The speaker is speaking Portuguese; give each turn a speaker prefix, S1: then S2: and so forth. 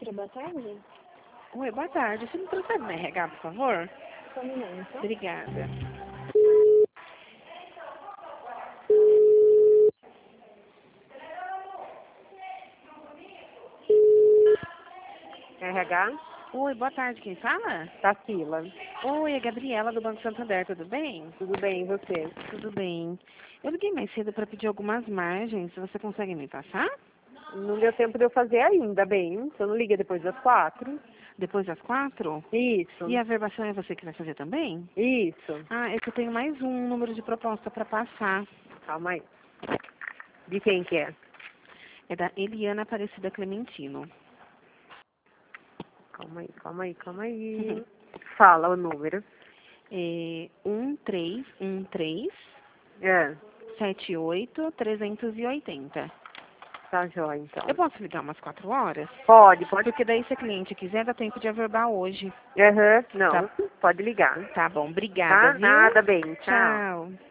S1: Citra, boa tarde.
S2: Oi, boa tarde. Você me transfere no RH, por favor?
S1: Só um momento.
S2: Obrigada.
S3: RH?
S2: Oi, boa tarde. Quem fala?
S3: Tarsila.
S2: Oi, é Gabriela do Banco Santander. Tudo bem?
S3: Tudo bem, e você?
S2: Tudo bem. Eu liguei mais cedo para pedir algumas margens. Você consegue me passar?
S3: Não deu tempo de eu fazer ainda, bem. Você não liga depois das 4?
S2: Depois das 4?
S3: Isso.
S2: E a verbação é você que vai fazer também?
S3: Isso.
S2: Ah, é que eu tenho mais um número de proposta para passar.
S3: Calma aí. De quem que é?
S2: É da Eliana Aparecida Clementino.
S3: Calma aí. Fala o número.
S2: É 1313
S3: É,
S2: 78 380.
S3: tá jóia, então.
S2: Eu posso ligar umas 4 horas?
S3: Pode.
S2: Porque daí, se a cliente quiser, dá tempo de averbar hoje.
S3: Aham, não,
S2: Tá.
S3: pode ligar.
S2: Tá bom, obrigada,
S3: Tá?
S2: viu?
S3: Nada, bem, tchau.
S2: Tchau.